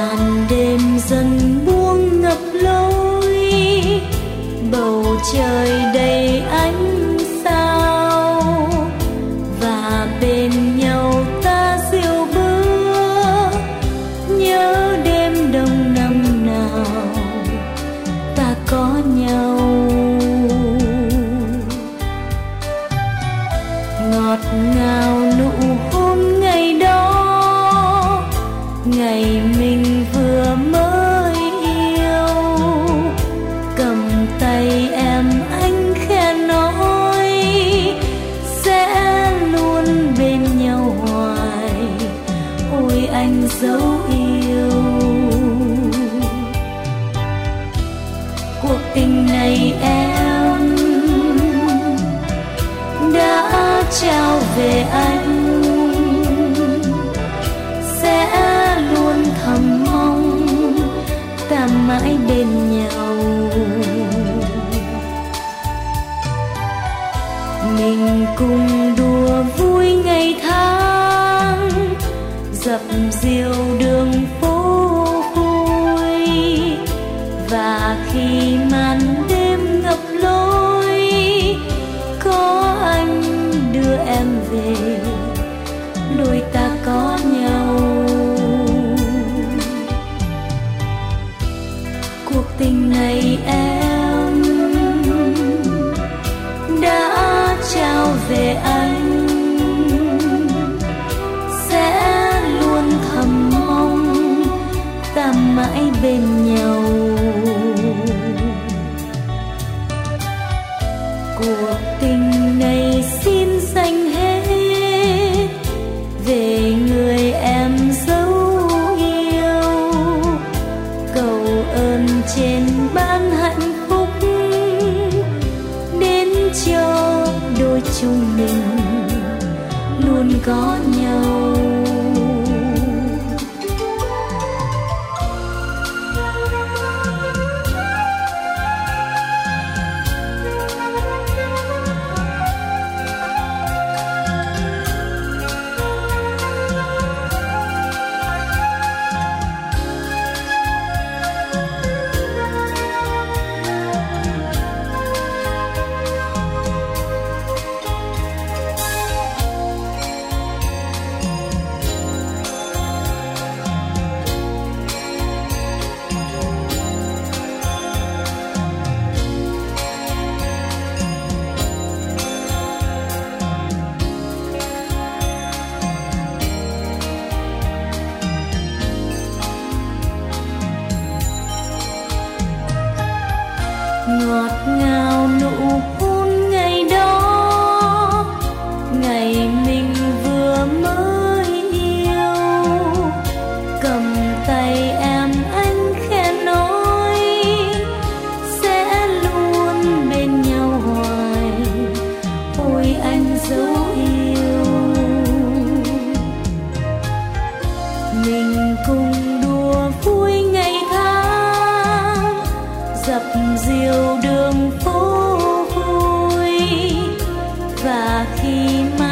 màn đêm dần buông ngập lối, bầu trời đầy ánh sao, và bên nhau ta diêu bước nhớ đêm đông năm nào ta có nhau. Ngọt ngào nụ hôn ngày đó, ngày mình vừa mới yêu, cầm tay em anh khẽ nói sẽ luôn bên nhau hoài. Ôi anh dấu yêu, cuộc tình này em đã trao về anh, sẽ luôn thầm mong ta mãi bên nhau. Mình cùng đùa vui ngày tháng, dập dìu đường phố vui, và khi màn đêm ngập lối có anh đưa em về, đôi ta có nhau. Cuộc tình này em đã trao về anh, sẽ luôn thầm mong ta mãi bên nhau. Cuộc tình này xin dành hết về người em dấu yêu, cầu ơn trên ban hạnh phúc đến cho đôi chúng mình luôn có nhau. Ngọt ngào nụ hôn ngày đó, ngày mình vừa mới yêu, cầm tay em anh khẽ nói sẽ luôn bên nhau hoài. Ôi anh dấu yêu, mình cùng đùa vui ngày tháng, dập dìu đường phố vui, và khi mà